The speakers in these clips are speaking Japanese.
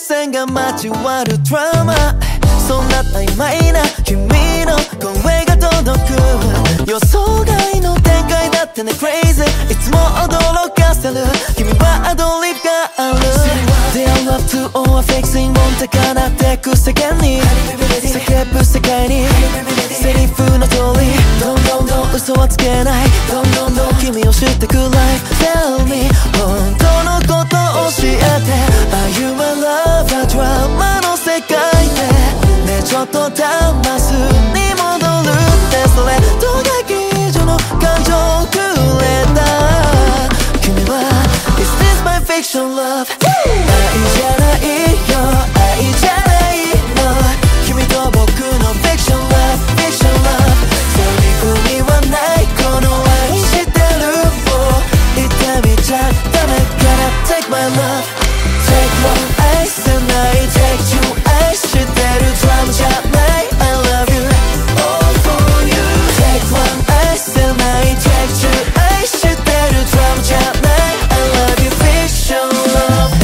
線が交わるドラマ、そんな曖昧な君の声が届く。予想外の展開だってね Crazy、 いつも驚かせる。君はアドリブがある。 They are love to all fixing もん高鳴ってく世間に叫ぶ世界にセリフの通りどんどん嘘はつけない。どんどん君を知ってく Life Tell me 本当のこと教えて。 Are you my lover ドラマの世界でね、ちょっと騙すに戻るって。それとがき以上の感情くれた君は Is this my fiction love？ 愛じゃないよ、愛じゃないの。君と僕の fiction love fiction love。 セリフにはないこの愛してるを言ってみちゃダメから Take my love Take one 愛せない Take two 愛してるドラマじゃない I love you all for you Take one 愛せない Take two 愛してるドラマじゃない I love you fiction love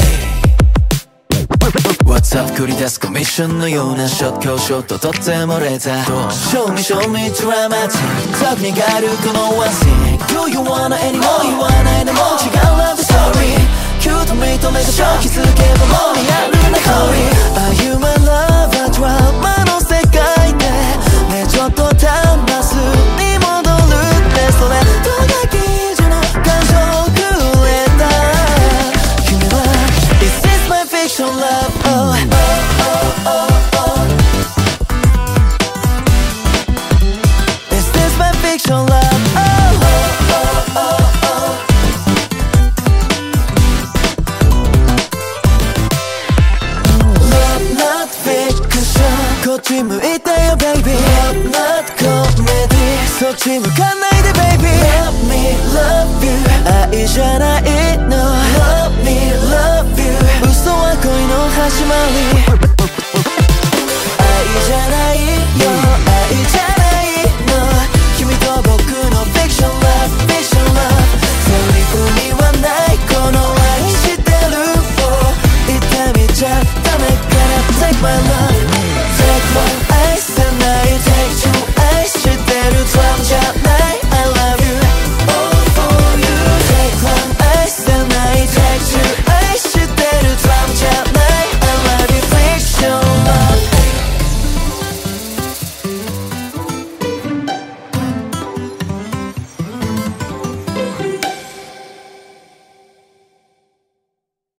What's up 繰り出すコミッションのようなショットショットとってもレーザー Show me show me dramatic 特にがるこのワンシーン Do you wanna anymore 言わないでも違う love story キュート認めたショー気づけばもうリアルな恋 Are you my lover ドラマの世界でね、ちょっと騙すに戻るって。それとがき以上の感情くれた君は Is this my fiction love oh Is this my fiction loveこっち向いてよ baby Love not comedy そっち向か